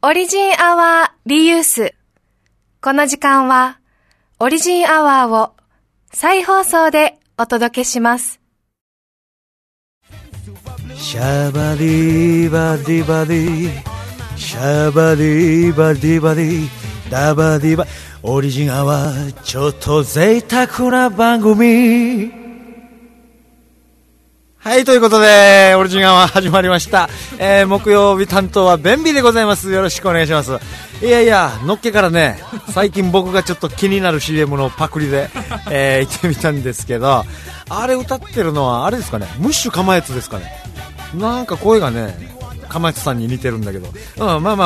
オリジンアワーリユース。この時間はオリジンアワーを再放送でお届けします。 シャバディバディバディシャバディバディバディダバディバオリジンアワーちょっと贅沢な番組。はい、ということでオリジンアワー始まりました。木曜日担当はベンビでございます。よろしくお願いします。いやいや、のっけからね、最近僕がちょっと気になる CM のパクリで、行ってみたんですけど、あれ歌ってるのはあれですかね、ムッシュかまやつですかね。なんか声がねかまやつさんに似てるんだけど、まあはい、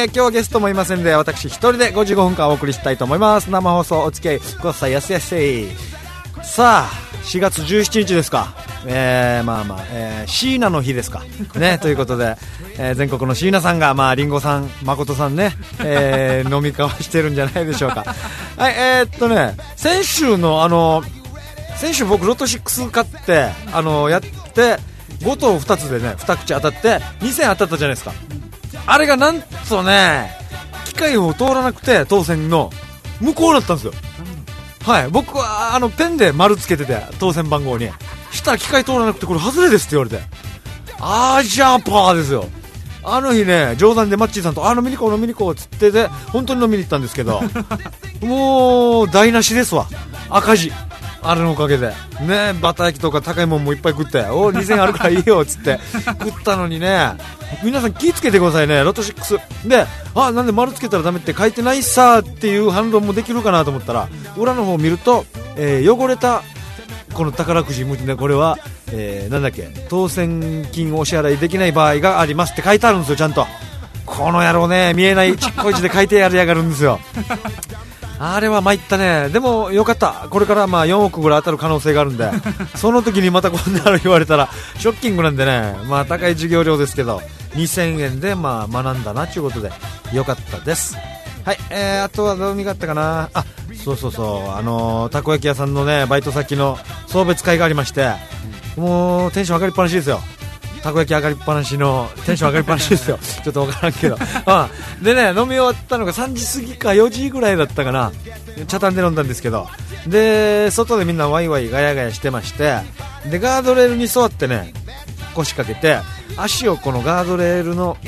今日はゲストもいませんで、私一人で55分間お送りしたいと思います。生放送お付き合いください。やすやすい。さあ4月17日ですか。シーナの日ですかね。ということで、全国のシーナさんが、リンゴさん、誠さんね、飲み交わしてるんじゃないでしょうか。はい、先週僕ロト6買ってやって5等2つでね2口当たって2000当たったじゃないですか。あれがなんとね機械を通らなくて当選の無効だったんですよ。はい、僕はペンで丸つけてて当選番号にしたら機械通らなくてこれ外れですって言われて、じゃあパーですよ。あの日ね冗談でマッチーさんと飲みに行こうっつってて本当に飲みに行ったんですけどもう台無しですわ。赤字あれのおかげでね、バター焼きとか高いもんもいっぱい食って、2000あるからいいよっつって食ったのにね、皆さん気ぃつけてくださいね。ロト6でなんで丸つけたらダメって書いてないさっていう反論もできるかなと思ったら、裏の方を見ると、汚れたこの宝くじね、これは、当選金をお支払いできない場合がありますって書いてあるんですよ。ちゃんとこの野郎ね、見えないちっこい字で書いてやりやがるんですよ。あれは参ったね。でもよかった。これから4億ぐらい当たる可能性があるんでその時にまたこんなの言われたらショッキングなんでね、高い授業料ですけど2000円で学んだなということでよかったです。はい、あとはどう見があったかな。そうたこ焼き屋さんのねバイト先の送別会がありまして、もうテンション上がりっぱなしですよ。たこ焼き上がりっぱなしのテンション上がりっぱなしですよちょっと分からんけどでね、飲み終わったのが3時過ぎか4時ぐらいだったかな。茶炭で飲んだんですけど、で外でみんなワイワイガヤガヤしてまして、でガードレールに座ってね腰掛けて足をこのガードレールの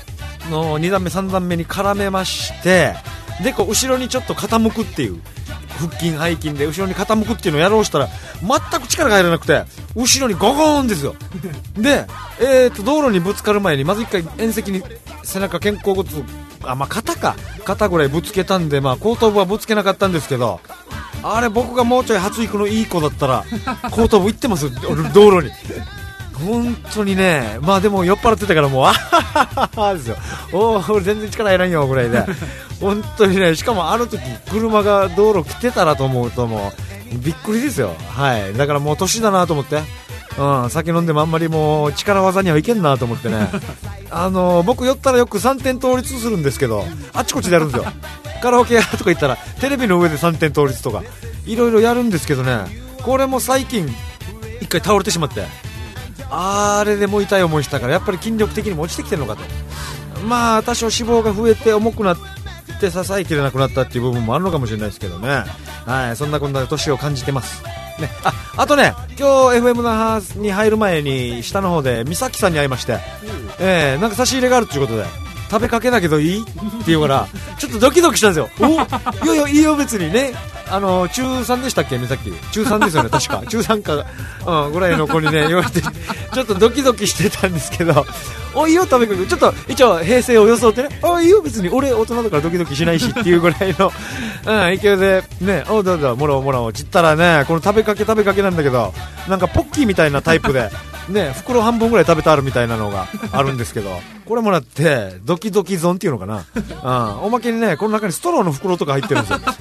2段目3段目に絡めまして、でこう後ろにちょっと傾くっていう、腹筋背筋で後ろに傾くっていうのをやろうしたら全く力が入らなくて後ろにゴゴーンですよ。で、道路にぶつかる前にまず一回縁石に背中肩甲骨肩ぐらいぶつけたんで、後頭部はぶつけなかったんですけど、あれ僕がもうちょい発育のいい子だったら後頭部行ってます道路に。本当にね、でも酔っ払ってたからもうですよ。俺全然力いらんよぐらいで本当にね、しかもあの時車が道路来てたらと思うともうびっくりですよ。はい、だからもう年だなと思って、酒飲んでもあんまりもう力技にはいけんなと思ってね僕酔ったらよく3点倒立するんですけど、あっちこっちでやるんですよ。カラオケ屋とか行ったらテレビの上で3点倒立とかいろいろやるんですけどね、これも最近一回倒れてしまって、あれでも痛い思いしたから、やっぱり筋力的にも落ちてきてるのかと。多少脂肪が増えて重くなって支えきれなくなったっていう部分もあるのかもしれないですけどね。はい、そんなこんな年を感じてますね。あとね、今日 FM 那覇に入る前に下の方で美咲さんに会いまして、なんか差し入れがあるっていうことで、食べかけだけどいいって言うからちょっとドキドキしたんですよ。いやいいよ別にね。中3でしたっけ、美咲中3ですよね確か中3か、ぐらいの子にね言われてちょっとドキドキしてたんですけど、いいよ食べかけ、ちょっと一応平成を装ってね、いいよ別に俺大人だからドキドキしないしっていうぐらいの勢いでね、どうぞもらおうちったらね、この食べかけなんだけど、なんかポッキーみたいなタイプでね、袋半分ぐらい食べてあるみたいなのがあるんですけど、これもらってドキドキゾンっていうのかな、おまけにねこの中にストローの袋とか入ってるんですよ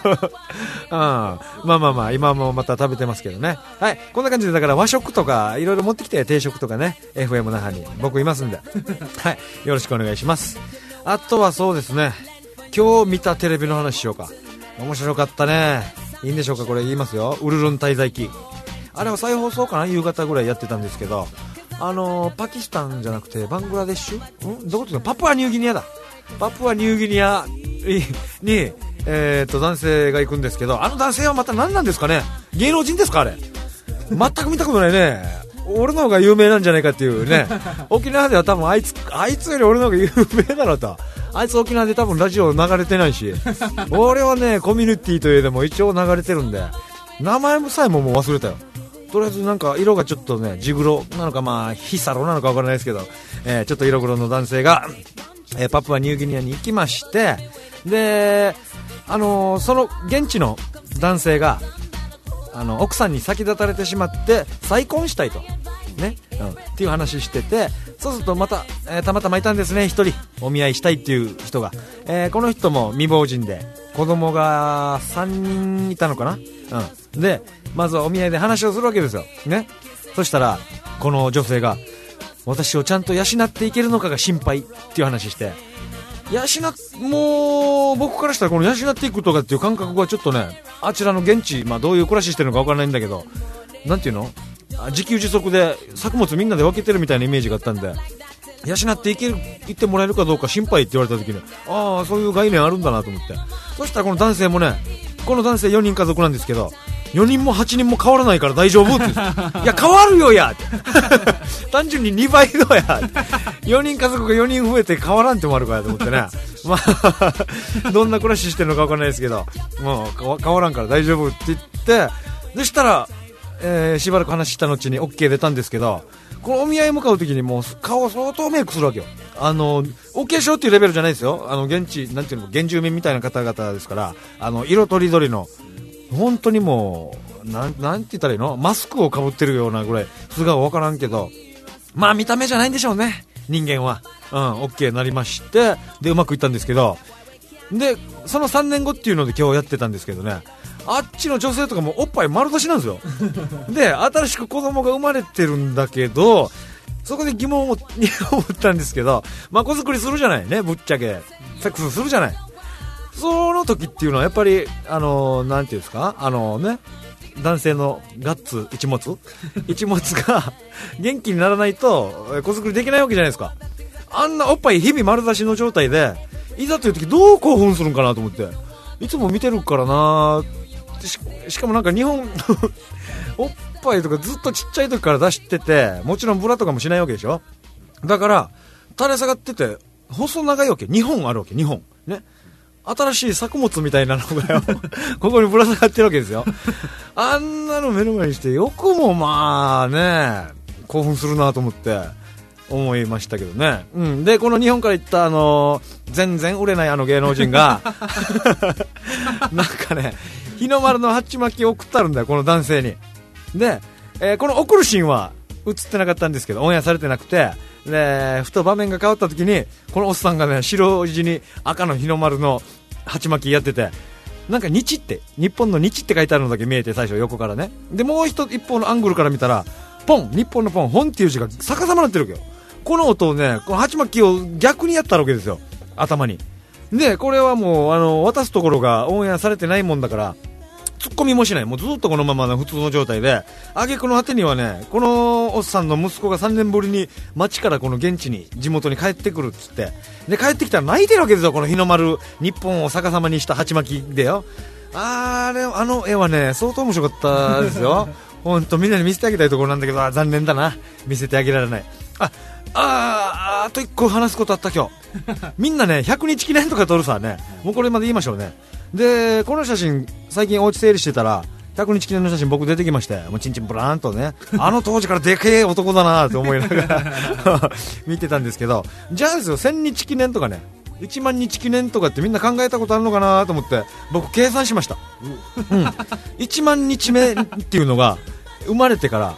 今もまた食べてますけどね。はい、こんな感じでだから和食とかいろいろ持ってきて、定食とかね FM 那覇に僕いますんではい、よろしくお願いします。あとはそうですね、今日見たテレビの話しようか。面白かったね。いいんでしょうか、これ言いますよ。ウルルン滞在記、あれは再放送かな、夕方ぐらいやってたんですけど、 パキスタンじゃなくてバングラデシュどこっていうの、パプアニューギニアだ。パプアニューギニアに、男性が行くんですけど、あの男性はまた何なんですかね。芸能人ですかあれ。全く見たことないね。俺の方が有名なんじゃないかっていうね。沖縄では多分あいつより俺の方が有名だろうと。あいつ沖縄で多分ラジオ流れてないし、俺はねコミュニティというでも一応流れてるんで、名前さえもう忘れたよ。とりあえずなんか色がちょっとねジグロなのかまあヒサロなのかわからないですけど、ちょっと色黒の男性が、パプアニューギニアに行きまして、でその現地の男性が奥さんに先立たれてしまって再婚したいとね、っていう話してて、そうするとまた、たまたまいたんですね、一人お見合いしたいっていう人が、この人も未亡人で子供が3人いたのかな、でまずはお見合いで話をするわけですよね。そしたらこの女性が私をちゃんと養っていけるのかが心配っていう話して、もう僕からしたらこの養っていくとかっていう感覚はちょっとね、あちらの現地、どういう暮らししてるのか分からないんだけど、なんていうの、自給自足で作物みんなで分けてるみたいなイメージがあったんで、養っていってもらえるかどうか心配って言われた時に、ああそういう概念あるんだなと思って、そしたらこの男性もね、この男性4人家族なんですけど、4人も8人も変わらないから大丈夫っていや変わるよやって単純に2倍のやって4人家族が4人増えて変わらんってもあるからと思ってね、どんな暮らししてるのか分からないですけど、もう変わらんから大丈夫って言って、そしたら、しばらく話した後に OK 出たんですけど、このお見合い向かう時にもう顔相当メイクするわけよ。お化粧っていうレベルじゃないですよ。現地なんていうの、原住民みたいな方々ですから、色とりどりの本当にもうなんて言ったらいいの、マスクをかぶってるようなぐらい素顔分からんけど、見た目じゃないんでしょうね、人間は。OK になりまして、でうまくいったんですけど、でその3年後っていうので今日やってたんですけどね、あっちの女性とかもおっぱい丸出しなんですよで新しく子供が生まれてるんだけど、そこで疑問を持ったんですけど、子作りするじゃないね、ぶっちゃけセックスするじゃない。その時っていうのはやっぱりなんていうんですか、男性のガッツ一物が元気にならないと子作りできないわけじゃないですか。あんなおっぱい日々丸出しの状態でいざという時どう興奮するんかなと思って、いつも見てるからな。しかもなんか日本おっぱいとかずっとちっちゃい時から出してて、もちろんブラとかもしないわけでしょ。だから垂れ下がってて細長いわけ、2本あるわけ、2本ね、新しい作物みたいなのがよここにぶら下がってるわけですよ。あんなの目の前にしてよくも興奮するなと思って思いましたけどね、でこの日本から行った全然売れない芸能人がなんかね、日の丸の鉢巻きを送ったるんだよ、この男性に。で、この送るシーンは映ってなかったんですけど、オンエアされてなくて、でふと場面が変わった時にこのおっさんがね、白地に赤の日の丸の鉢巻きやってて、なんか日って日本の日って書いてあるのだけ見えて、最初横からね、でもう一方のアングルから見たらポン、日本のポン、本っていう字が逆さまになってるわけよ。この音をね、この鉢巻きを逆にやったわけですよ、頭に。でこれはもう渡すところがオンエアされてないもんだからツッコミもしない、もうずっとこのままの普通の状態で、挙句の果てにはね、このおっさんの息子が3年ぶりに町からこの現地に地元に帰ってくるっつって、で帰ってきたら泣いてるわけですよ、この日の丸日本を逆さまにした鉢巻きでよ。あの絵はね相当面白かったですよ本当みんなに見せてあげたいところなんだけど、残念だな、見せてあげられない。あと1個話すことあった今日みんなね100日記念とか撮るさね、もうこれまで言いましょうね。でこの写真最近お家整理してたら100日記念の写真僕出てきまして、もうチンチンブラーンとね、当時からでけえ男だなと思いながら見てたんですけど、じゃあですよ、1000日記念とかね、1万日記念とかってみんな考えたことあるのかなと思って僕計算しました、1万日目っていうのが生まれてから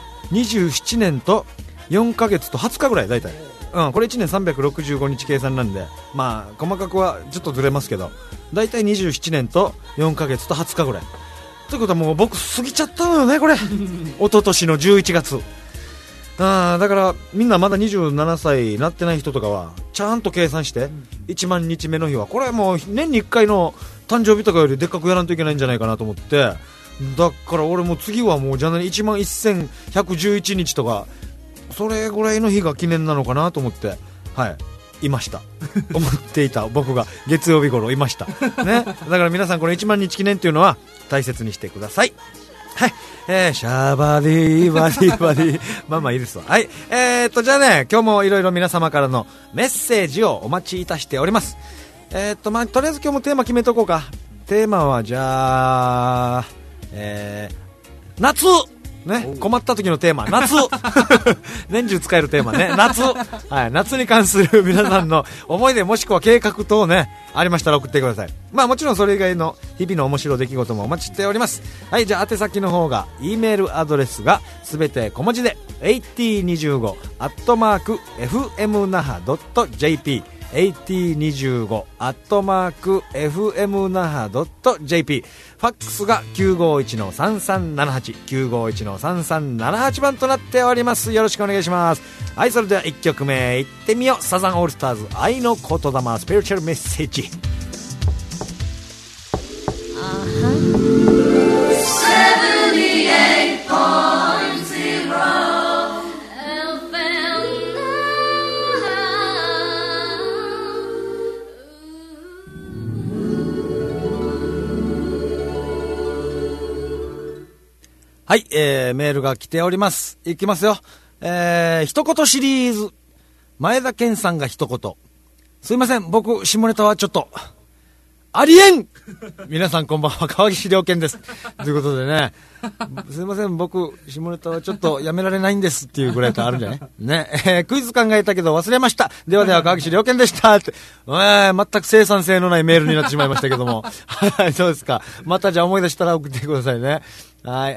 27年と4ヶ月と20日ぐらいだいたい、これ1年365日計算なんで、細かくはちょっとずれますけど、だいたい27年と4ヶ月と20日ぐらいということはもう僕過ぎちゃったのよねこれ一昨年の11月。だからみんなまだ27歳なってない人とかはちゃんと計算して1万日目の日はこれはもう年に1回の誕生日とかよりでっかくやらんといけないんじゃないかなと思って、だから俺も次はもうじゃあ1万1111日とかそれぐらいの日が記念なのかなと思って、はい、いました思っていた僕が月曜日頃いました、ね、だから皆さんこの1万日記念っていうのは大切にしてください。はい、シャバディバディバディまあまあいいですわ。はい、じゃあね、今日もいろいろ皆様からのメッセージをお待ちいたしております。まあとりあえず今日もテーマ決めとこうか。テーマはじゃあ、夏ね、困った時のテーマ夏年中使えるテーマね、夏、はい、夏に関する皆さんの思い出もしくは計画等ねありましたら送ってください。まあもちろんそれ以外の日々の面白い出来事もお待ちしております。はい、じゃあ宛先の方が E メールアドレスがすべて小文字で AT25@fmnaha.jp AT25@fmnaha.jp ファックスが 951-3378 951-3378 番となっております。よろしくお願いします。はい、それでは1曲目いってみよう。サザンオールスターズ愛の言霊スピリチュアルメッセージ。はい、メールが来ております。いきますよ。一言シリーズ。前田健さんが一言。すいません、僕、下ネタはちょっと、ありえん皆さんこんばんは、川岸良健です。ということでね、すいません、僕、下ネタはちょっとやめられないんですっていうぐらいとあるんじゃないね、クイズ考えたけど忘れました。ではでは、川岸良健でしたって。全く生産性のないメールになってしまいましたけども。はい、そうですか。またじゃあ思い出したら送ってくださいね。はい、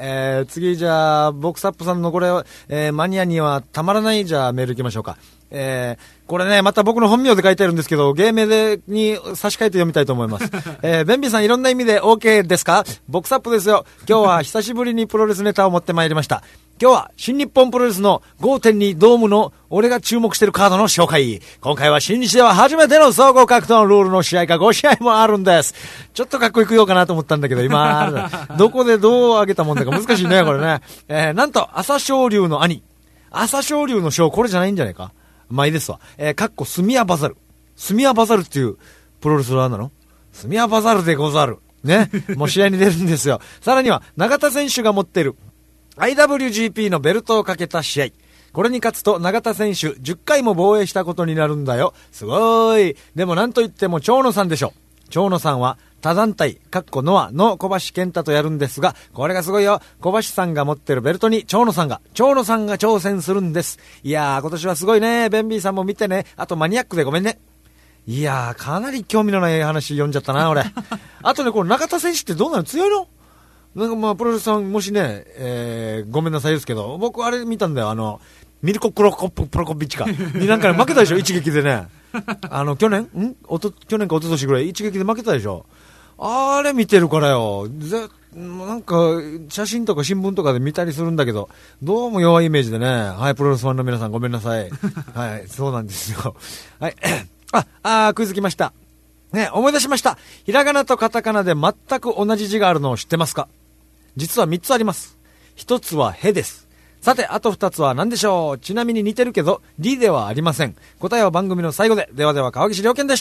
次じゃあ、ボクサップさんのこれ、マニアにはたまらないじゃあメール行きましょうか。これね、また僕の本名で書いてあるんですけど、芸名に差し替えて読みたいと思います。ベンビーさんいろんな意味で OK ですか？ボクサップですよ。今日は久しぶりにプロレスネタを持ってまいりました。今日は新日本プロレスの 5.2 ドームの俺が注目しているカードの紹介。今回は新日では初めての総合格闘のルールの試合が5試合もあるんです。ちょっとかっこよく言おうかなと思ったんだけど、今、どこでどう上げたもんだか難しいね、これね。なんと、朝青龍の兄。朝青龍の章、これじゃないんじゃないか。まあいいですわ。かっこスミヤバザル。スミヤバザルっていうプロレスラーなの？スミヤバザルでござる。ね。もう試合に出るんですよ。さらには、永田選手が持っている IWGP のベルトをかけた試合。これに勝つと永田選手10回も防衛したことになるんだよ。すごーい。でもなんといっても長野さんでしょ。長野さんは他団体、ノアの小橋健太とやるんですが、これがすごいよ。小橋さんが持ってるベルトに長野さんが挑戦するんです。いやー、今年はすごいね。ベンビーさんも見てね。あとマニアックでごめんね。いやー、かなり興味のない話読んじゃったな、俺。あとね、この中田選手ってどうなの？強いの？なんかまあ、プロレスさん、もしね、ごめんなさいですけど、僕あれ見たんだよ。ミルコ・プロコビッチか。になんかね、負けたでしょ、一撃でね。去年か一昨年ぐらい一撃で負けたでしょ。あれ見てるからよ。なんか、写真とか新聞とかで見たりするんだけど、どうも弱いイメージでね。はい、プロレスファンの皆さんごめんなさい。はい、そうなんですよ。はい。クイズ来ました。ね、思い出しました。ひらがなとカタカナで全く同じ字があるのを知ってますか？実は3つあります。1つはへです。さて、あと2つは何でしょう？ちなみに似てるけど、りではありません。答えは番組の最後で。ではでは、川岸良健でした。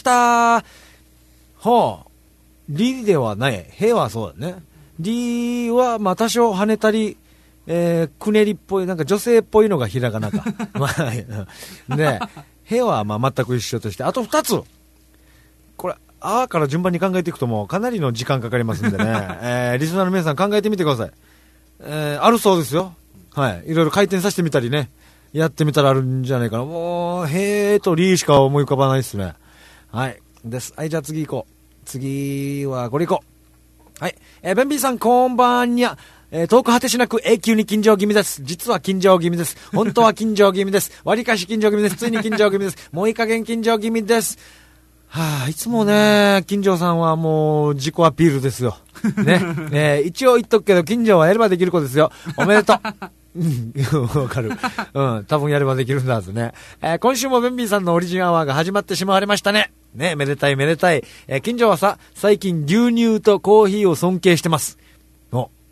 りではない。へはそうだね。りは、まあ多少跳ねたり、くねりっぽい、なんか女性っぽいのがひらがなか。まあ、ね、へはまあ全く一緒として、あと2つ。これ、あーから順番に考えていくともうかなりの時間かかりますんでね。リスナーの皆さん考えてみてください。あるそうですよ。はい。いろいろ回転させてみたりね。やってみたらあるんじゃないかな。もう、へーとりーしか思い浮かばないですね。はい。です。はい、じゃあ次行こう。次はこれ行こう。はい。ベンビーさんこんばんにゃ。遠く果てしなく永久に緊張気味です。実は緊張気味です。本当は緊張気味です。割かし緊張気味です。ついに緊張気味です。もういい加減緊張気味です。いつもね、金城さんはもう自己アピールですよ。ね。一応言っとくけど、金城はやればできる子ですよ。おめでとう。わかる。多分やればできるんだはずね。今週もベンビーさんのオリジンアワーが始まってしまわれましたね。ね、めでたいめでたい。金城はさ、最近牛乳とコーヒーを尊敬してます。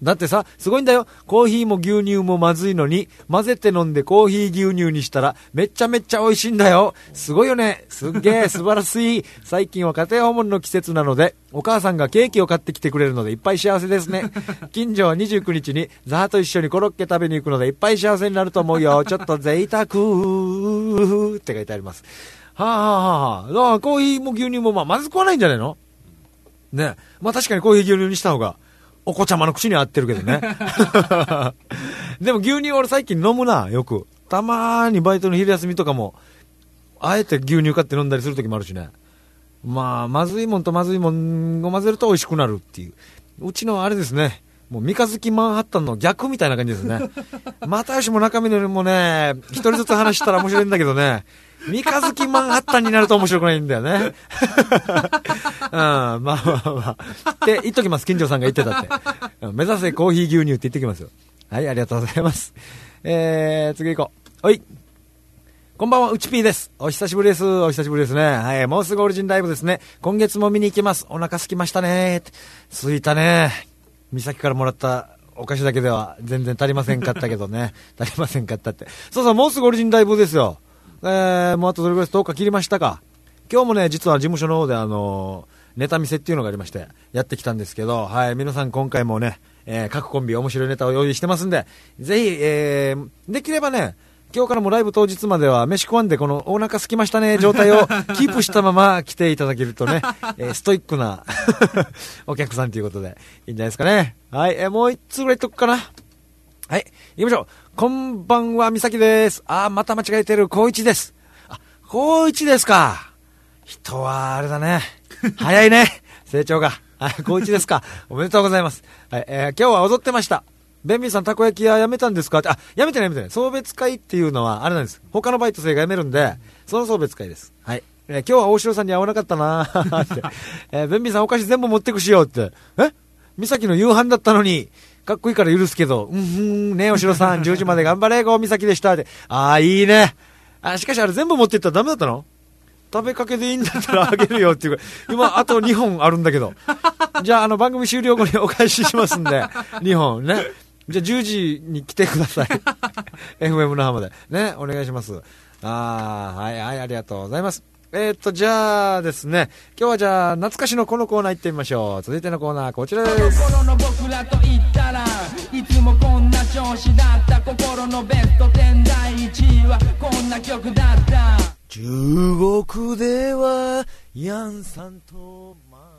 だってさ、すごいんだよ。コーヒーも牛乳もまずいのに、混ぜて飲んでコーヒー牛乳にしたら、めっちゃめっちゃ美味しいんだよ。すごいよね。すっげえ、素晴らしい。最近は家庭訪問の季節なので、お母さんがケーキを買ってきてくれるので、いっぱい幸せですね。近所は29日に、ザハと一緒にコロッケ食べに行くので、いっぱい幸せになると思うよ。ちょっと贅沢って書いてあります。はあはあはあ。だからコーヒーも牛乳もまずくはないんじゃないのね。まあ確かにコーヒー牛乳にした方が、お子ちゃまの口に合ってるけどね。でも牛乳俺最近飲むな、よく。たまーにバイトの昼休みとかも、あえて牛乳買って飲んだりするときもあるしね。まあ、まずいもんとまずいもんを混ぜると美味しくなるっていう。うちのはあれですね。もう三日月マンハッタンの逆みたいな感じですね。またよしも中身のもね、一人ずつ話したら面白いんだけどね。三日月マンハッタンになると面白くないんだよね。うん、まあまあまあ。って言っときます。金城さんが言ってたって。目指せコーヒー牛乳って言ってきますよ。はい、ありがとうございます。次行こう。はい。こんばんは、うちぴーです。お久しぶりです。お久しぶりですね。はい、もうすぐオリジンライブですね。今月も見に行きます。お腹空きましたね。空いたね。美咲からもらったお菓子だけでは全然足りませんかったけどね。足りませんかったって。そうそう、もうすぐオリジンライブですよ。もうあとどれぐらい10日切りましたか。今日もね、実は事務所の方でネタ見せっていうのがありまして、やってきたんですけど、はい、皆さん今回もね、各コンビ面白いネタを用意してますんで、ぜひ、できればね、今日からもライブ当日までは飯食わんでこのお腹空きましたね状態をキープしたまま来ていただけるとね、ストイックなお客さんということでいいんじゃないですかね。はい、もう一つぐらいとくかな。はい、行きましょう。こんばんは、みさきです。また間違えてる、こういちです。こういちですか。人はあれだね。早いね。成長が。こういちですか。おめでとうございます。はい、今日は踊ってました。ベンビーさん、たこ焼き屋やめたんですかって。やめてない、やめてない。送別会っていうのは、あれなんです。他のバイト生が辞めるんで、その送別会です。はい。今日は大城さんに会わなかったなーって。ベンビーさん、お菓子全部持ってくしようって。美咲の夕飯だったのに、かっこいいから許すけど、ね、大城さん、10時まで頑張れ、ご美咲でしたって。いいね。しかしあれ全部持っていったらダメだったの？食べかけでいいんだったらあげるよっていうか、今あと2本あるんだけど。じゃあ番組終了後にお返ししますんで、2本ね。じゃあ10時に来てください。FM の浜で。ね、お願いします。はい、ありがとうございます。じゃあですね、今日はじゃあ、懐かしのこのコーナー行ってみましょう。続いてのコーナー、こちらです。心の僕らと言ったらいつもこんな調子だった。心のベスト10第1位はこんな曲だった。中国では、ヤンさんと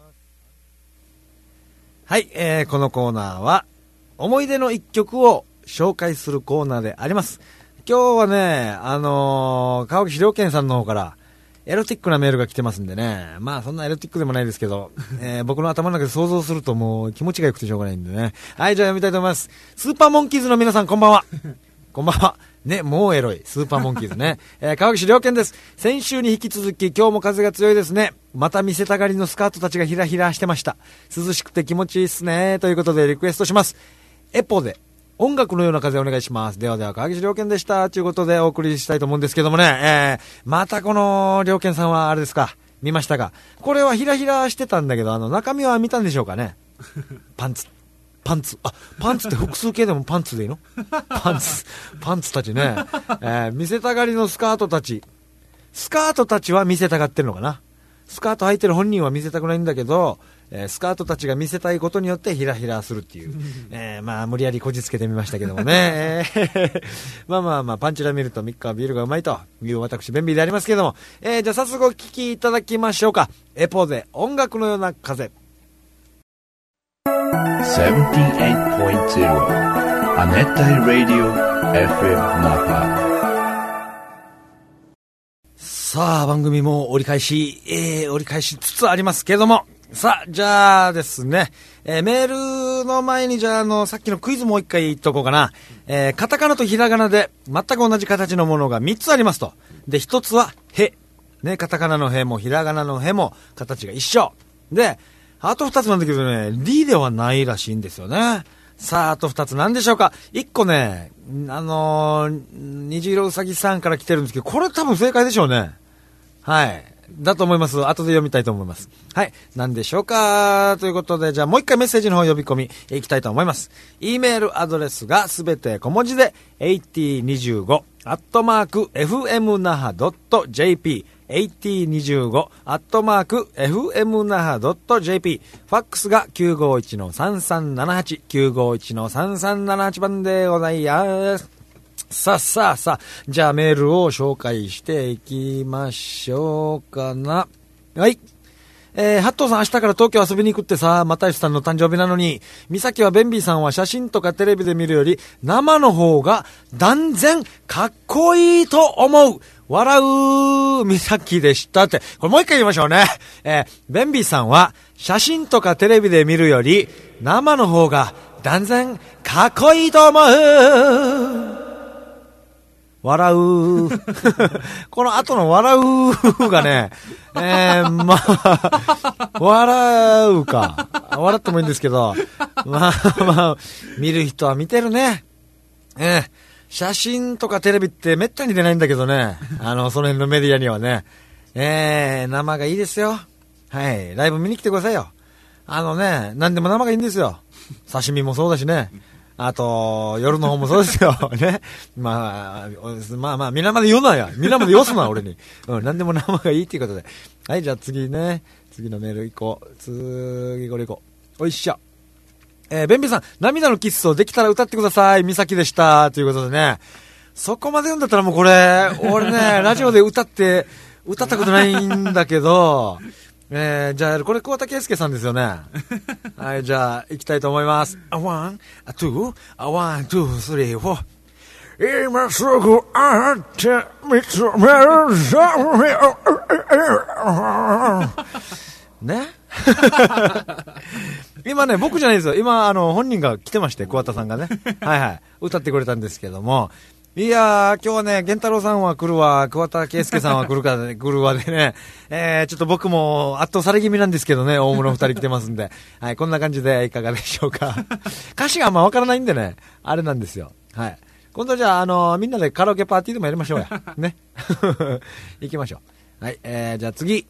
はい、このコーナーは、思い出の一曲を紹介するコーナーであります。今日はね、川口良健さんの方から、エロティックなメールが来てますんでね。まあそんなエロティックでもないですけど、僕の頭の中で想像するともう気持ちが良くてしょうがないんでね。はい、じゃあ読みたいと思います。スーパーモンキーズの皆さんこんばんは。こんばんは。ね、もうエロい。スーパーモンキーズね。川口良健です。先週に引き続き今日も風が強いですね。また見せたがりのスカートたちがひらひらしてました。涼しくて気持ちいいっすね。ということでリクエストします。エポで。音楽のような風お願いします。ではでは、川口良健でした。ということでお送りしたいと思うんですけどもね。またこの良健さんはあれですか。見ましたか。これはひらひらしてたんだけど、中身は見たんでしょうかね。パンツって複数形でもパンツでいいの？パンツたちね。見せたがりのスカートたちは見せたがってるのかな。スカート履いてる本人は見せたくないんだけど、スカートたちが見せたいことによってヒラヒラするっていう、まあ無理やりこじつけてみましたけどもね、まあパンチラ見るとミッカービールがうまいという私便利でありますけども、じゃあ早速お聞きいただきましょうか。エポで音楽のような風。 78.0 亜熱帯ラディオ FM 那覇。 さあ番組も折り返しつつありますけども、さあじゃあですね、メールの前にじゃあさっきのクイズもう一回言っとこうかな。カタカナとひらがなで全く同じ形のものが3つありますと。で1つはへね、カタカナのへもひらがなのへも形が一緒で、あと2つなんだけどね、リではないらしいんですよね。さああと2つなんでしょうか。1個ね、虹色うさぎさんから来てるんですけど、これ多分正解でしょうね。はい。 だと思います。後で読みたいと思います。はい。何でしょうかということで、じゃあもう一回メッセージの方呼び込みいきたいと思います。E メールアドレスがすべて小文字で、8025@fmnaha.jp AT25@fmnaha.jp ファックスが 951-3378 951-3378 番でございます。さあ、じゃあメールを紹介していきましょうかな。はい。ハットーさん明日から東京遊びに行くってさ、又吉さんの誕生日なのに、美咲はベンビーさんは写真とかテレビで見るより生の方が断然かっこいいと思う。笑う美咲でしたって。これもう一回言いましょうね。ベンビーさんは写真とかテレビで見るより生の方が断然かっこいいと思う。笑うこの後の笑うがね、まあ、笑うか。笑ってもいいんですけど、まあ、見る人は見てるね。写真とかテレビってめったに出ないんだけどね。その辺のメディアにはね。生がいいですよ。はい。ライブ見に来てくださいよ。何でも生がいいんですよ。刺身もそうだしね。あと、夜の方もそうですよ。ね。まあ、皆まで言うなや。皆まで言すな、俺に。何でも生がいいっていうことで。はい、じゃあ次ね。次のメール行こう。次、これ行こう。おいしょ。ベンビーさん、涙のキッスをできたら歌ってください。美咲でした。ということでね。そこまで言うんだったらもうこれ、俺ね、ラジオで歌ったことないんだけど、じゃあ、これ、桑田佳祐さんですよね。はい、じゃあ、行きたいと思います。1、2、1、2、3、4。今すぐ会って見つめるね今ね、僕じゃないですよ。今、本人が来てまして、桑田さんがね。はい、歌ってくれたんですけども。いやー、今日はね、源太郎さんは来るわ、桑田佳祐さんは来るわでね、ちょっと僕も圧倒され気味なんですけどね、大物二人来てますんで、はい、こんな感じでいかがでしょうか。歌詞があんまわからないんでね、あれなんですよ。はい。今度じゃあ、みんなでカラオケパーティーでもやりましょうや。ね。行きましょう。はい、じゃあ次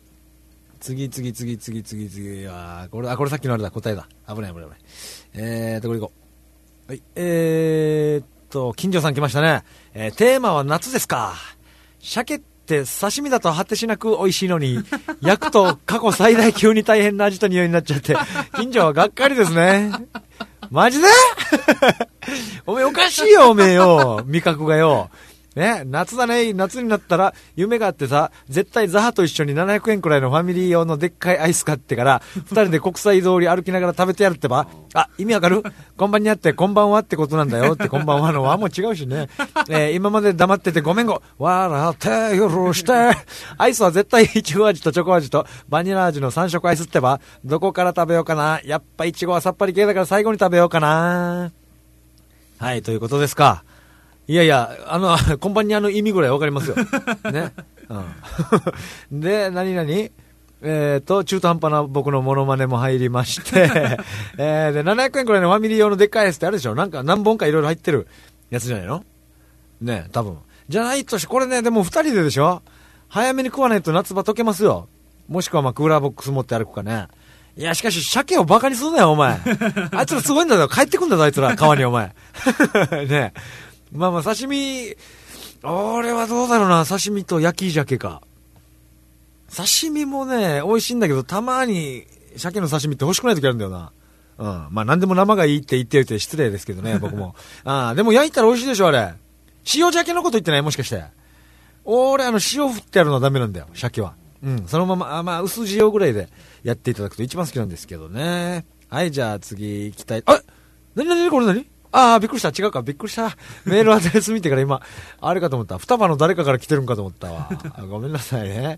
は、これさっきのあれだ、答えだ。危ない。これ行こう。はい、金城さん来ましたね。テーマは夏ですか。鮭って刺身だと果てしなく美味しいのに、焼くと過去最大級に大変な味と匂いになっちゃって、金城はがっかりですね。マジでおめえおかしいよ、おめえよ。味覚がよ。ね、夏だね。夏になったら夢があってさ、絶対ザハと一緒に700円くらいのファミリー用のでっかいアイス買ってから2人で国際通り歩きながら食べてやるってば。あ、意味わかる？こんばんにあってこんばんはってことなんだよって。こんばんはの和も違うしね。今まで黙っててごめんご笑って許して。アイスは絶対イチゴ味とチョコ味とバニラ味の3色アイスってば。どこから食べようかな。やっぱイチゴはさっぱり系だから最後に食べようかな。はい、ということですか。いやいや、こんばんに意味ぐらいわかりますよ。ね。うん。で、何中途半端な僕のモノマネも入りまして、で、700円くらいのファミリー用のでっかいやつってあるでしょ。なんか何本かいろいろ入ってるやつじゃないのね、多分。じゃないとして、これね、でも2人ででしょ。早めに食わないと夏場溶けますよ。もしくはクーラーボックス持って歩くかね。いや、しかし、鮭をバカにすんなよ、お前。あいつらすごいんだよ。帰ってくんだぞ、あいつら。川に、お前。ね。まあ刺身、俺はどうだろうな。刺身と焼き鮭か。刺身もね、美味しいんだけど、たまに鮭の刺身って欲しくない時あるんだよな。うん。まあ何でも生がいいって言っておいて失礼ですけどね、僕も。でも焼いたら美味しいでしょ、あれ。塩鮭のこと言ってないもしかして。俺塩振ってやるのはダメなんだよ、鮭は。うん。そのまま、薄塩ぐらいでやっていただくと一番好きなんですけどね。はい、じゃあ次行きたい。あ、これ何びっくりした。違うか。びっくりした。メールアドレス見てから今、あれかと思った。双葉の誰かから来てるんかと思ったわ。ごめんなさいね。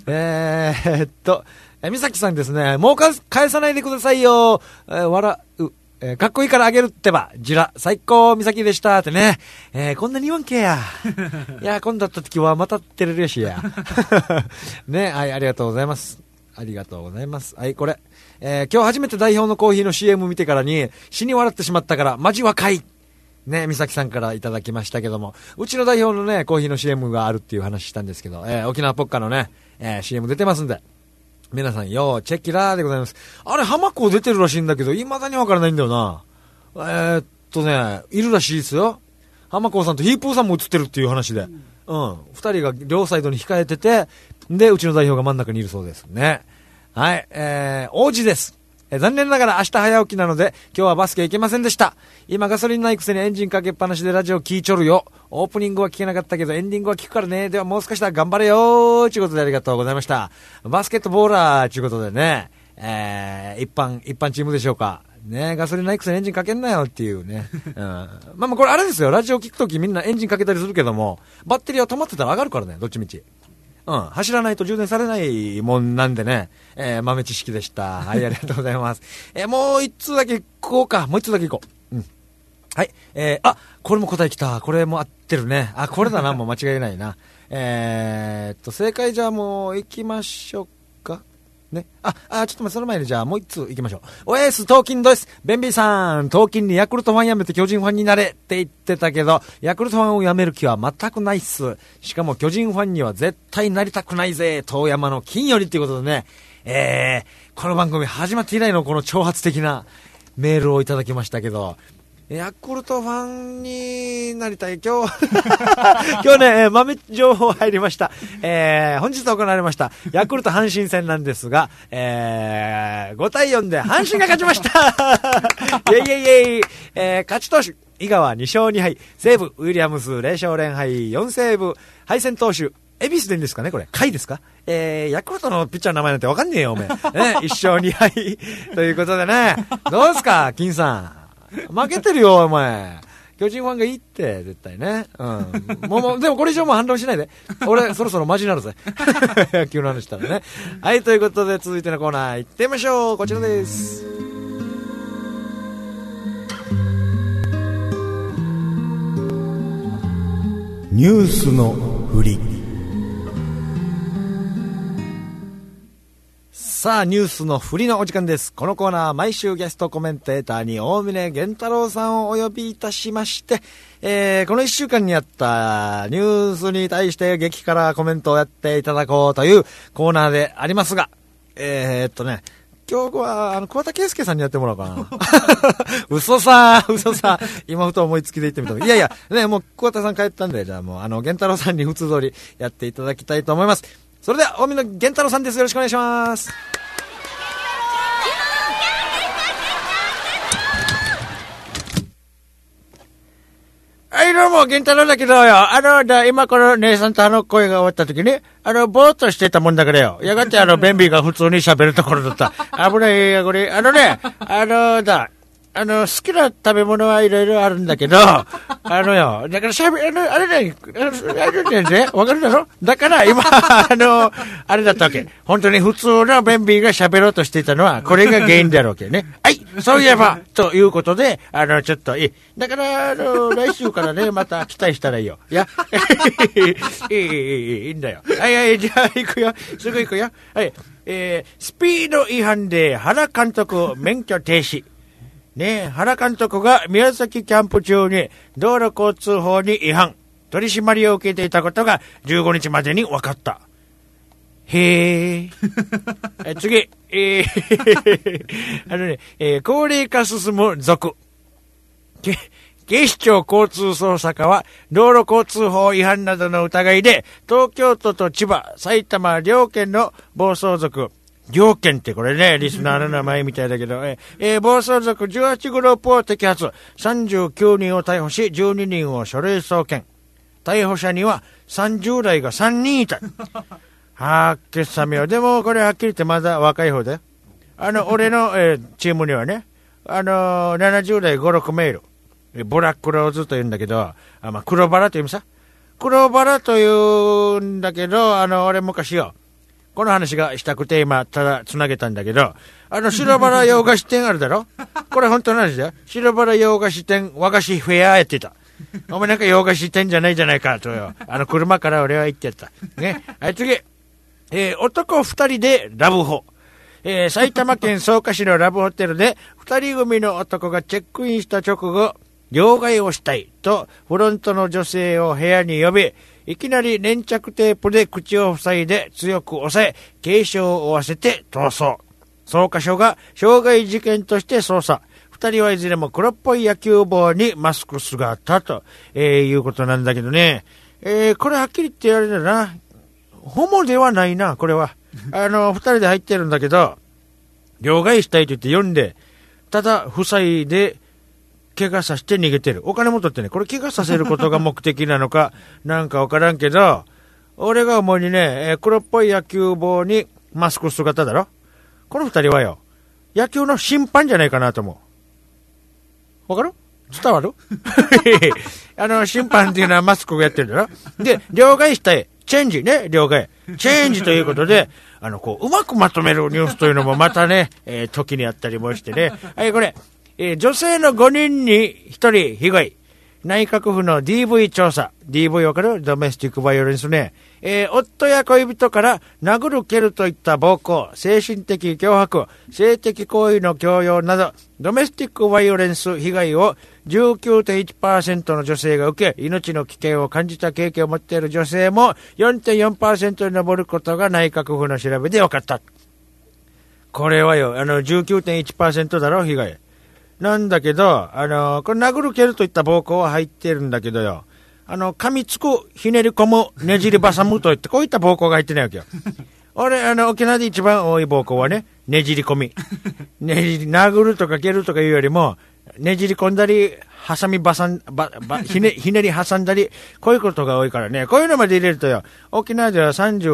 美咲さんですね。もう返さないでくださいよ。かっこいいからあげるってば。ジラ、最高、美咲でしたってね。こんなに言わんけや。いや、今度会った時はまた照れるやしや。ね、はい、ありがとうございます。はい、これ。今日初めて代表のコーヒーの CM 見てからに死に笑ってしまったからマジ若いね、美咲さんからいただきましたけども、うちの代表のねコーヒーの CM があるっていう話したんですけど、沖縄ポッカのね、 CM 出てますんで。皆さん、よー、チェッキラーでございます。あれ、浜子出てるらしいんだけど、未だにわからないんだよな。いるらしいですよ。浜子さんとヒープーさんも映ってるっていう話で。二人が両サイドに控えてて、で、うちの代表が真ん中にいるそうですね。はい、王子です。残念ながら明日早起きなので、今日はバスケ行けませんでした。今ガソリンないくせにエンジンかけっぱなしでラジオ聞いちょるよ。オープニングは聞けなかったけど、エンディングは聞くからね。ではもう少しだ、頑張れよー。ということでありがとうございました。バスケットボーラーということでね、一般チームでしょうか。ね、ガソリンないくせにエンジンかけんなよっていうね。まあこれあれですよ。ラジオ聞くときみんなエンジンかけたりするけども、バッテリーは止まってたら上がるからね、どっちみち。走らないと充電されないもんなんでね、豆知識でした。はい、ありがとうございます。もう一通だけ行こうか。もう一通だけ行こう。はい、これも答えきた。これも合ってるね。これだな、もう間違いないな。正解じゃあもう行きましょうか。ね。ちょっと待って、その前にじゃあもう一通行きましょう。おやす、トーキンです。ベンビーさん、トーキンにヤクルトファンやめて巨人ファンになれって言ってたけど、ヤクルトファンをやめる気は全くないっす。しかも巨人ファンには絶対なりたくないぜ。遠山の金よりっていうことでね、この番組始まって以来のこの挑発的なメールをいただきましたけど、ヤクルトファンになりたい。今日ね、豆情報入りました。本日行われましたヤクルト阪神戦なんですが、5対4で阪神が勝ちましたイェイイェイイェイ、勝ち投手井川2勝2敗、西武ウィリアムス0勝0敗、4セーブ、敗戦投手エビスでいいんですかね、これ。甲斐ですか？ヤクルトのピッチャーの名前なんてわかんねえよ、おめえ。ね、1勝2敗ということでね、どうですか、金さん。負けてるよ、お前。巨人ファンがいいって、絶対ね。もう、でもこれ以上も反論しないで。俺、そろそろマジになるぜ。野球の話したらね。はい、ということで、続いてのコーナー行ってみましょう。こちらです。ニュースの振り。さあ、ニュースの振りのお時間です。このコーナー、毎週ゲストコメンテーターに大峰源太郎さんをお呼びいたしまして、この1週間にあったニュースに対して激辛コメントをやっていただこうというコーナーでありますが、今日は、桑田佳祐さんにやってもらおうかな。嘘さ。今ふと思いつきで言ってみた。いやいや、ね、もう桑田さん帰ったんで、じゃあもう、源太郎さんに普通通りやっていただきたいと思います。それでは、大峰源太郎さんです。よろしくお願いします。はい、どうも、源太郎だけどよ。今この姉さんと声が終わった時に、ぼーっとしてたもんだからよ。やがてベンビーが普通に喋るところだった。危ないよ、これ。好きな食べ物はいろいろあるんだけど、だからあれね、わかるだろ？だから今、あれだったわけ。本当に普通のベンビーが喋ろうとしていたのは、これが原因であるわけね。はい、そういえば、ということで、ちょっと、だから、来週からね、また期待したらいいよ。いや、いいんだよ。はい、じゃあ行くよ。すぐ行くよ。はい、スピード違反で原監督免許停止。ね、原監督が宮崎キャンプ中に道路交通法に違反、取り締まりを受けていたことが15日までに分かった。へー。次、高齢化進む族。警視庁交通捜査課は道路交通法違反などの疑いで東京都と千葉、埼玉両県の暴走族、両県ってこれね、リスナーの名前みたいだけど、暴走族18グループを摘発、39人を逮捕し、12人を書類送検。逮捕者には30代が3人いた。今朝よ。でもこれはっきり言ってまだ若い方だよ。俺の、チームにはね、70代5、6名いる。ブラックローズと言うんだけど、黒バラという意味さ。黒バラと言うんだけど、俺昔よ。この話がしたくて今、ただ繋げたんだけど、白バラ洋菓子店あるだろ？これ本当の話だよ。白バラ洋菓子店、和菓子フェアやってた。お前なんか洋菓子店じゃないじゃないかとよ。車から俺は言ってやった。ね。はい、次。男二人でラブホ。埼玉県草加市のラブホテルで、二人組の男がチェックインした直後、両替をしたいと、フロントの女性を部屋に呼び、 いきなり粘着テープで口を塞いで強く押さえ、軽傷を負わせて逃走。草加署が傷害事件として捜査。二人はいずれも黒っぽい野球帽にマスク姿と、いうことなんだけどね。これはっきり言ってやるんだな。ホモではないな、これは。二人で入ってるんだけど、両替したいと言って読んで、ただ、塞いで、怪我させて逃げてる。お金も取ってね、これ怪我させることが目的なのか、なんかわからんけど、俺が思うにね、黒っぽい野球帽にマスク姿だろ。この二人はよ、野球の審判じゃないかなと思う。わかる？伝わる？審判っていうのはマスクをやってるだろ。で、両替したい。チェンジね、両替。チェンジということで、うまくまとめるニュースというのもまたね、時にあったりもしてね。はい、これ。女性の5人に1人被害。内閣府の DV 調査。DV わかる？ドメスティックバイオレンスね。夫や恋人から殴る蹴るといった暴行、精神的脅迫、性的行為の強要など、ドメスティックバイオレンス被害を 19.1% の女性が受け、命の危険を感じた経験を持っている女性も 4.4% に上ることが内閣府の調べで分かった。これはよ、19.1% だろ、被害。なんだけど、これ殴る蹴るといった暴行は入ってるんだけどよ。噛みつく、ひねり込む、ねじりばさむといって、こういった暴行が入ってないわけよ。俺、沖縄で一番多い暴行はね、ねじり込み。殴るとか蹴るとかいうよりも、ねじり込んだり、ハサミひねり挟んだり、こういうことが多いからね。こういうのまで入れるとよ、沖縄では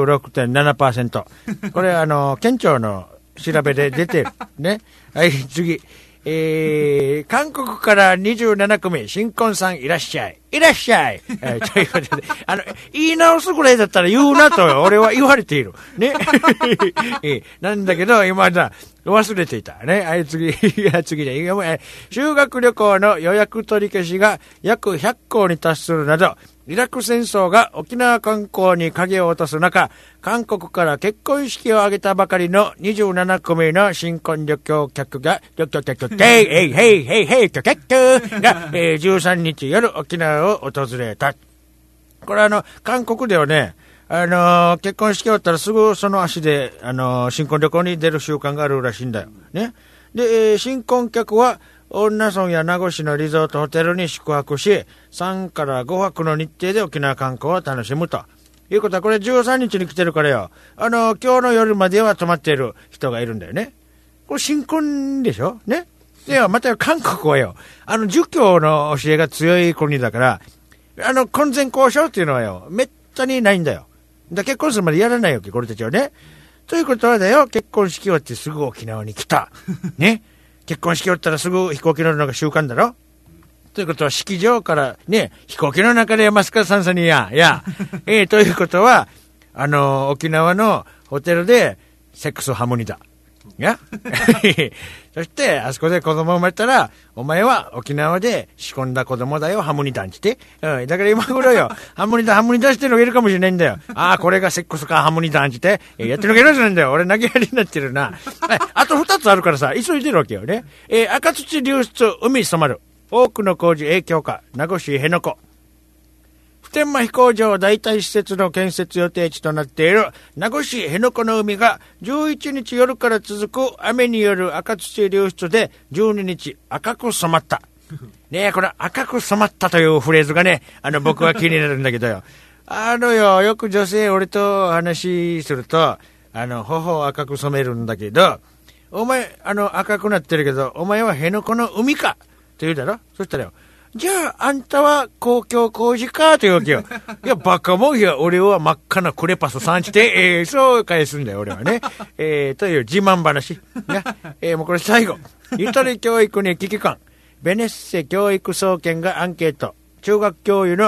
36.7%。これ、県庁の調べで出てる。ね。はい、次。韓国から27組、新婚さんいらっしゃい。いらっしゃい。ということで、言い直すぐらいだったら言うなと、俺は言われている。ね。なんだけど、今だ、忘れていた。ね。はい、次で。修学旅行の予約取り消しが約100校に達するなど、イラク戦争が沖縄観光に影を落とす中、韓国から結婚式を挙げたばかりの27組の新婚旅行客が、13日夜沖縄を訪れた。これ韓国ではね、結婚式終わったらすぐその足で、新婚旅行に出る習慣があるらしいんだよ。ね。で、新婚客は、恩納村や名護市のリゾートホテルに宿泊し、3から5泊の日程で沖縄観光を楽しむと。いうことは、これ13日に来てるからよ。今日の夜までは泊まっている人がいるんだよね。これ新婚でしょね。では、また韓国はよ、儒教の教えが強い国だから、婚前交渉っていうのはよ、めったにないんだよ。結婚するまでやらないわけ、これたちはね。ということはだよ、結婚式終わってすぐ沖縄に来た。ね。結婚式終わったらすぐ飛行機乗るのが習慣だろ。ということは式場からね、飛行機の中でますか、サンサニーや。ということは、沖縄のホテルでセックスハムニだ。やそして、あそこで子供生まれたら、お前は沖縄で仕込んだ子供だよ、ハムニダンって。だから今頃よ、ハムニダしてるのがいるかもしれないんだよ。ああ、これがセックスか、ハムニダンって。やってるのがいるじゃないんだよ。俺投げやりになってるな。あと2つあるからさ、急いでるわけよね。赤土流出、海染まる。多くの工事影響か、名護市辺野古。普天間飛行場代替施設の建設予定地となっている名護市辺野古の海が11日夜から続く雨による赤土流出で12日赤く染まった。ねえ、この赤く染まったというフレーズがね、僕は気になるんだけどよ。よく女性俺と話すると、頬を赤く染めるんだけど、お前、赤くなってるけど、お前は辺野古の海かって言うだろ。そしたらよ、じゃあ、あんたは公共工事かというわけよ。いや、バカもんや、俺は真っ赤なクレパス産地で、そう返すんだよ、俺はね。という自慢話。もうこれ最後。ゆとり教育に危機感。ベネッセ教育総研がアンケート。中学教諭の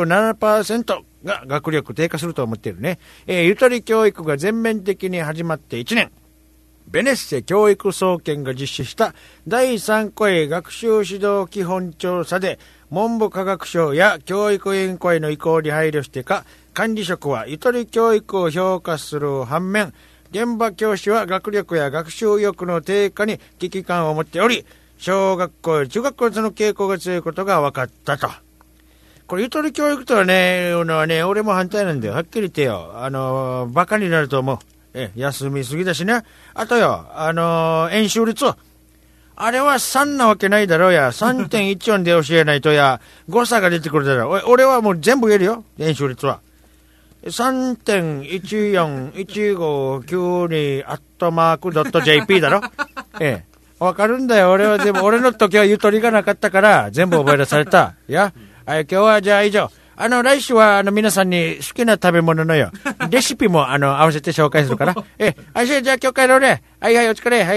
87% が学力低下すると思っているね。ゆとり教育が全面的に始まって1年。ベネッセ教育総研が実施した第3回学習指導基本調査で文部科学省や教育委員会の意向に配慮してか管理職はゆとり教育を評価する反面、現場教師は学力や学習意欲の低下に危機感を持っており、小学校や中学校での傾向が強いことが分かったと。 これゆとり教育とはね、いうのはね、俺も反対なんだよ。はっきり言ってよ。バカになると思う。休みすぎだしね。あとよ、円周率。あれは3なわけないだろうや。3.14 で教えないとや、誤差が出てくるだろう。俺はもう全部言えるよ。円周率は。3.1415992@.jp だろ。わかるんだよ。俺はでも、俺の時はゆとりがなかったから、全部覚え出された。いや、今日はじゃあ以上。来週は皆さんに好きな食べ物のよ、レシピも合わせて紹介するから。じゃあ今日帰ろうね。はいはい、お疲れ。はい。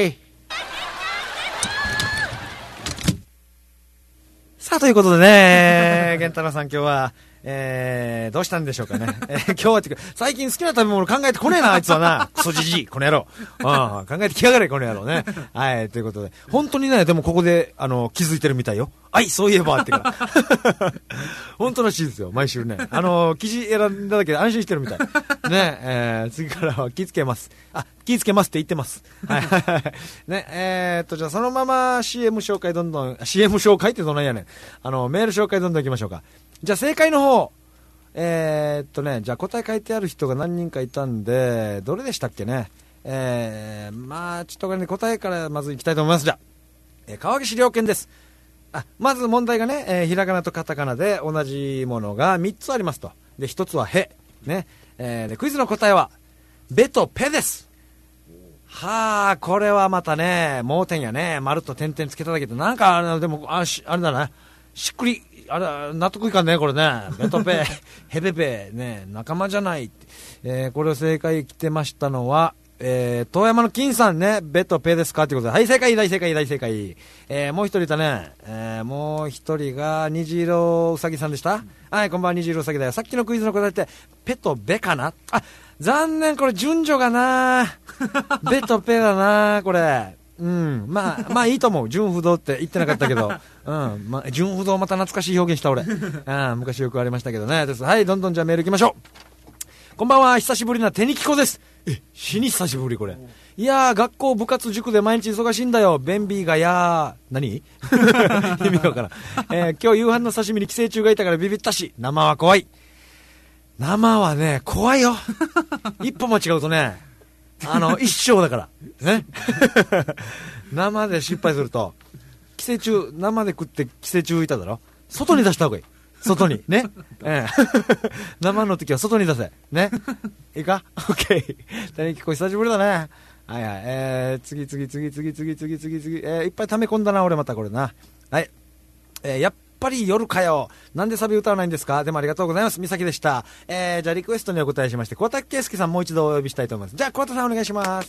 さあ、ということでね、玄太郎さん今日は、どうしたんでしょうかね。今日はってか、最近好きな食べ物考えてこねえな、あいつはな。クソじじい、この野郎。考えてきやがれ、この野郎ね。はい、ということで。本当にね、でもここで、気づいてるみたいよ。はい、そういえば、ってから。本当らしいですよ、毎週ね。記事選んだだけで安心してるみたい。ね、次からは気ぃつけます。気ぃつけますって言ってます。はい、はい、ね、じゃあそのまま CM 紹介どんどん、CM 紹介ってどないやねん。メール紹介どんどん行きましょうか。じゃあ正解の方、じゃあ答え書いてある人が何人かいたんで、どれでしたっけね。まあ、ちょっとこれね、答えからまず行きたいと思います。じゃあ、川岸良健です。まず問題がね、ひらがなとカタカナで同じものが3つありますと。で、1つはへ。ね。で、クイズの答えは、べとペです。はあ、これはまたね、盲点やね。丸と点々つけただけで、なんか、でも、あれだな。しっくり、納得いかんね、これね。ベトペ、ヘベペ、ね、仲間じゃない。これを正解来てましたのは、遠山の金さんね、ベトペですかってことで。はい、正解、大正解、大正解。もう一人いたね。もう一人が、虹色うさぎさんでした。はい、こんばんは、虹色うさぎだよ。さっきのクイズの答えって、ペとベかな。残念、これ順序がなベとペだなこれ。まあいいと思う。純不動って言ってなかったけど、純不動また懐かしい表現した俺。昔よくありましたけどね。です。はい、どんどんじゃあメール行きましょう。こんばんは、久しぶりな手にきこです。死に久しぶりこれ。いやー、学校、部活、塾で毎日忙しいんだよ。便秘が何意味わからん。今日夕飯の刺身に寄生虫がいたからビビったし、生は怖い。生はね、怖いよ。一歩間違うとね、一生だから。ね。生で失敗すると、寄生虫、生で食って寄生虫浮いただろ。外に出した方がいい。外に。ね。生の時は外に出せ。ね。いいか ?OK。谷木こ久しぶりだね。はいはい。次。いっぱい溜め込んだな、俺またこれな。はい。やっぱり夜かよ。なんでサビ歌わないんですか。でもありがとうございます。美咲でした。じゃあリクエストにお答えしまして、小田圭介さんもう一度お呼びしたいと思います。じゃあ小田さんお願いします。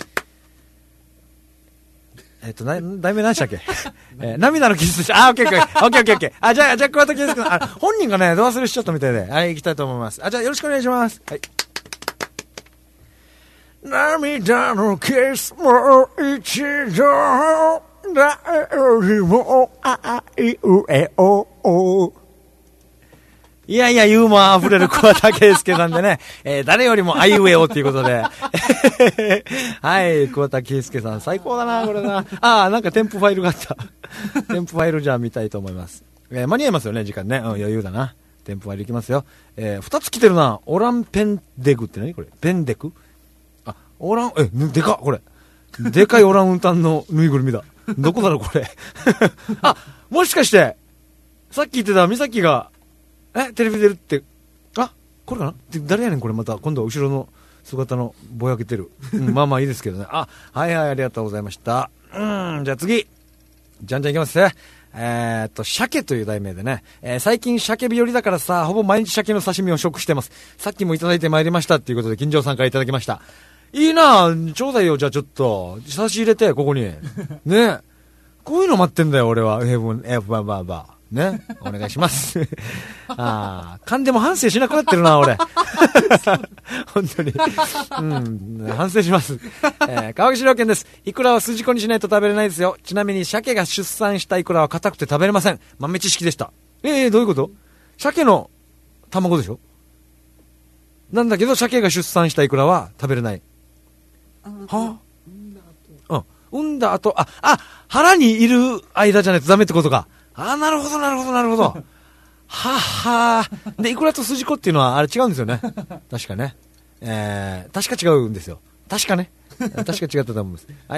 題名何でしたっけ涙のキスし、オッケー。じゃあ小田圭介さん、本人がね、ど忘れしちゃったみたいで、はい、行きたいと思います。じゃあよろしくお願いします。はい。涙のキスも一度、誰もあいうえお。いや、ユーモア溢れる小田圭介さんでね、誰よりもあいうえおっていうことで。はい、小田圭介さん、最高だな、これな。なんか添付ファイルがあった。添付ファイルじゃあ見たいと思います。間に合いますよね、時間ね。余裕だな。添付ファイルいきますよ。二つ来てるな。オランペンデクって何これペンデクオラン、でかっ、これ。でかいオランウータンのぬいぐるみだ。どこだろう、これ。もしかして、さっき言ってた美咲が、テレビ出るって、これかな誰やねん、これまた。今度は後ろの姿のぼやけてる。まあまあいいですけどね。はい、ありがとうございました。じゃあ次。じゃんじゃんいきますね。鮭という題名でね、最近鮭日和だからさ、ほぼ毎日鮭の刺身を食してます。さっきもいただいてまいりましたっていうことで、金城さんからいただきました。いいなぁ、ちょうだいよ、じゃあちょっと。差し入れて、ここに。ね。こういうの待ってんだよ、俺は。ね。お願いします。噛んでも反省しなくなってるな、俺。本当に。反省します。川口良健です。イクラは筋子にしないと食べれないですよ。ちなみに、鮭が出産したイクラは硬くて食べれません。豆知識でした。どういうこと鮭の卵でしょなんだけど、鮭が出産したイクラは食べれない。産んだ後、腹にいる間じゃないとダメってことか。なるほど。 ははー。で、イクラと筋子っていうのは、あれ違うんですよね。確かね。確か違うんですよ。確かね。確か違ったと思うんです。はい、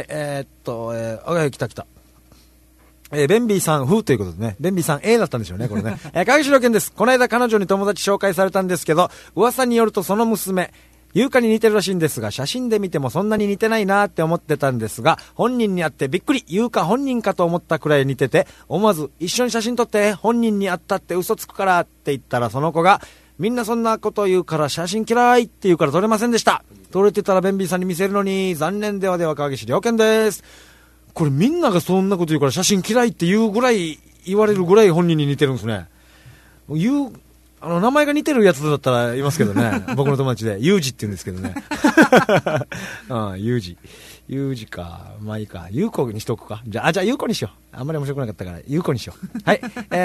来た。ベンビーさん風ということでね、ベンビーさん A だったんでしょうね、これね。影城健です。この間彼女に友達紹介されたんですけど、噂によるとその娘、優香に似てるらしいんですが、写真で見てもそんなに似てないなーって思ってたんですが、本人に会ってびっくり、優香本人かと思ったくらい似てて、思わず一緒に写真撮って、本人に会ったって嘘つくからって言ったら、その子が、みんなそんなこと言うから写真嫌いって言うから撮れませんでした。撮れてたらベンビーさんに見せるのに、残念では川岸良健です。これみんながそんなこと言うから写真嫌いって言うぐらい、言われるぐらい本人に似てるんですね。名前が似てるやつだったらいますけどね。僕の友達で。ユージって言うんですけどね。ユージか。まあいいか。ユーコにしとくか。じゃあユーコにしよう。あんまり面白くなかったから、ユーコにしよう。はい。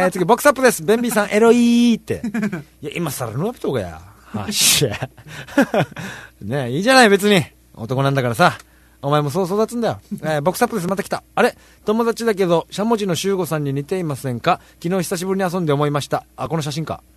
次、ボックスアップです。ベンビーさん、エロいって。いや、今更の人がや。ねえ、いいじゃない、別に。男なんだからさ。お前もそう育つんだよ。ボックスアップです。また来た。あれ友達だけど、しゃもじの修吾さんに似ていませんか？昨日久しぶりに遊んで思いました。あ、この写真か。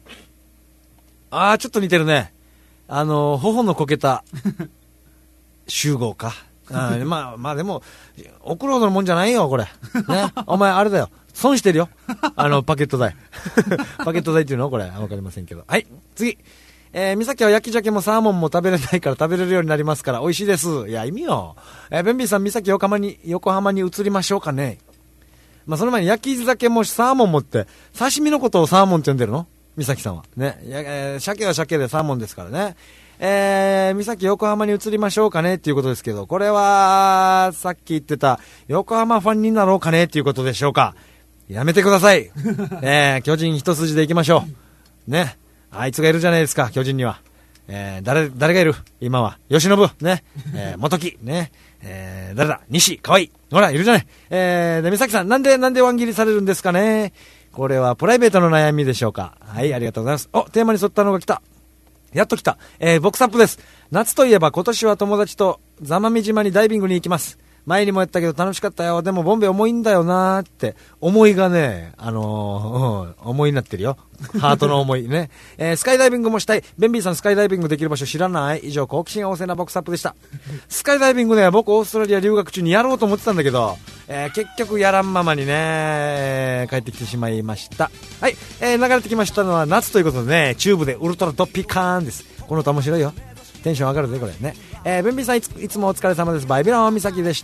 ちょっと似てるね。頬のこけた集合か。まあでも、送るほどのもんじゃないよ、これ。ね。お前、あれだよ。損してるよ。パケット代。パケット代っていうのこれ。わかりませんけど。はい。次。美咲は焼き鮭もサーモンも食べれないから食べれるようになりますから美味しいです。いや、意味よ。ベンビーさん、美咲横浜に移りましょうかね。まあ、その前に焼き鮭もサーモンもって、刺身のことをサーモンって呼んでるの？美咲さんは。ね。鮭は鮭でサーモンですからね。美咲横浜に移りましょうかねっていうことですけど、これは、さっき言ってた、横浜ファンになろうかねっていうことでしょうか。やめてください。巨人一筋で行きましょう。ね。あいつがいるじゃないですか、巨人には。誰がいる今は。吉信、ね。元木、ね。誰だ西、河合。ほら、いるじゃない。で、美咲さん、なんでワン切りされるんですかね。これはプライベートの悩みでしょうか。はい、ありがとうございます。テーマに沿ったのが来た。やっと来た。ボックスアップです。夏といえば今年は友達と座間味島にダイビングに行きます。前にも言ったけど楽しかったよ。でもボンベ重いんだよなーって。思いがね、重いになってるよ。ハートの思いね。スカイダイビングもしたい。ベンビーさん、スカイダイビングできる場所知らない？以上、好奇心旺盛なボックスアップでした。スカイダイビングね、僕オーストラリア留学中にやろうと思ってたんだけど、結局やらんままにね、帰ってきてしまいました。はい、流れてきましたのは夏ということでね、チューブでウルトラドピカーンです。この歌面白いよ。テンション上がるぜこれね。ベンビーさん、いつもお疲れ様です。バイビロン美咲でした。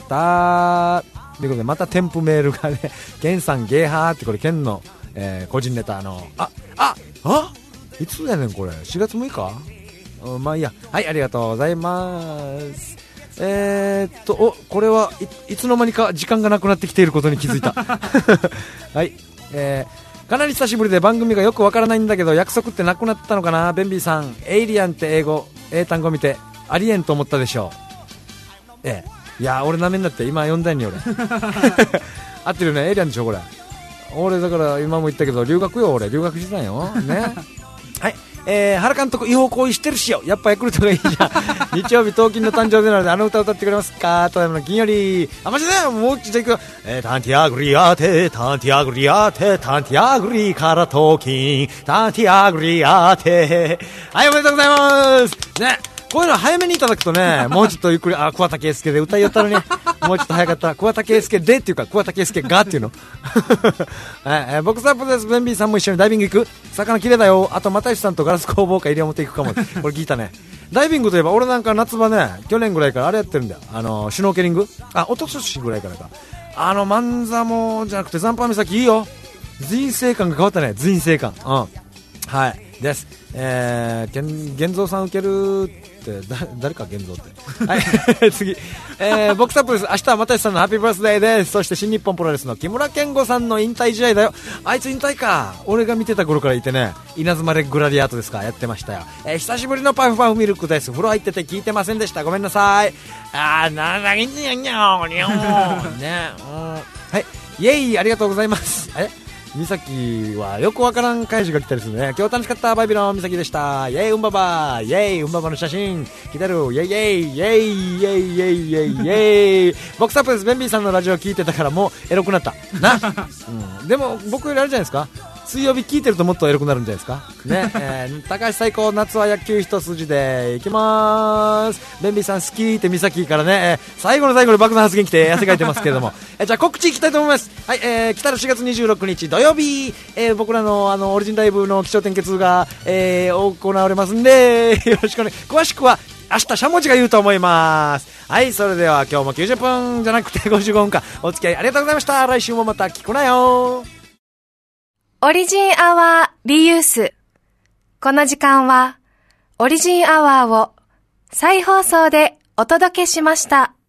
ということでまた添付メールがね、ケンさんゲーハーってこれケンの、個人ネタいつやねんこれ4月6日、まあいいや。はい、ありがとうございます。これはいつの間にか時間がなくなってきていることに気づいた。はい、かなり久しぶりで番組がよくわからないんだけど、約束ってなくなったのかな。ベンビーさん、エイリアンって英単語見てありえんと思ったでしょう。いや俺なめんなって今読んだんに俺。合ってるね、エイリアンでしょこれ。俺だから今も言ったけど留学よ、俺留学してたんよね。はい、原監督違法行為してるしよ。やっぱヤクルトがいいじゃん。日曜日東京の誕生日なのであの歌歌ってくれますか。ただいまの金よりマジでもうちょっといくよ。タンティアグリアテタンティアグリアテタンティアグリから東京タンティアグリアテ。はい、おめでとうございますね。こういうの早めにいただくとね、もうちょっとゆっくり、桑田佳祐で歌いよったのに、もうちょっと早かった。桑田佳祐でっていうか、桑田佳祐がっていうの。はい、ボックスアップです。ベンビーさんも一緒にダイビング行く？魚綺麗だよ。あと、又吉さんとガラス工房か西表行くかも。これ聞いたね。ダイビングといえば、俺なんか夏場ね、去年ぐらいからあれやってるんだよ。シュノーケリング？おととしぐらいからか。万座もじゃなくて、残波岬いいよ。人生観が変わったね。人生観。はい。です。玄三さん受けるって誰か玄三ってはい次、ボックスアップです。明日は又吉さんのハッピーバースデーです。そして新日本プロレスの木村健吾さんの引退試合だよ。あいつ引退か。俺が見てた頃からいてね、稲妻レッグラディアートですか、やってましたよ。久しぶりのパフパフミルクです。風呂入ってて聞いてませんでした、ごめんなさい。なんだいんやんやんね、はい、イエイ、ありがとうございます。美咲はよくわからん返しが来たりするね。今日楽しかった。バイビロン美咲でした。イェイウンババイェイウンババの写真来てる。イェイイェイイェイイェイイェイイェイイェイ。ボックスアップです。ベンビーさんのラジオ聞いてたからもうエロくなったな、でも僕よりあれじゃないですか、 水曜日聞いてるともっとエロくなるんじゃないですかね、高橋最高、夏は野球一筋でいきまーす。ベンビーさん好きってミサキからね、最後の最後に爆弾発言来て汗かいてますけれどもじゃあ告知いきたいと思います。はい、来たる4月26日土曜日、僕らのオリジンライブの起承転結が、行われますんでよろしくね。詳しくは明日しゃもじが言うと思います。はい、それでは今日も90分じゃなくて55分間お付き合いありがとうございました。来週もまた聞くなよ。 オリジンアワーリユース。この時間はオリジンアワーを再放送でお届けしました。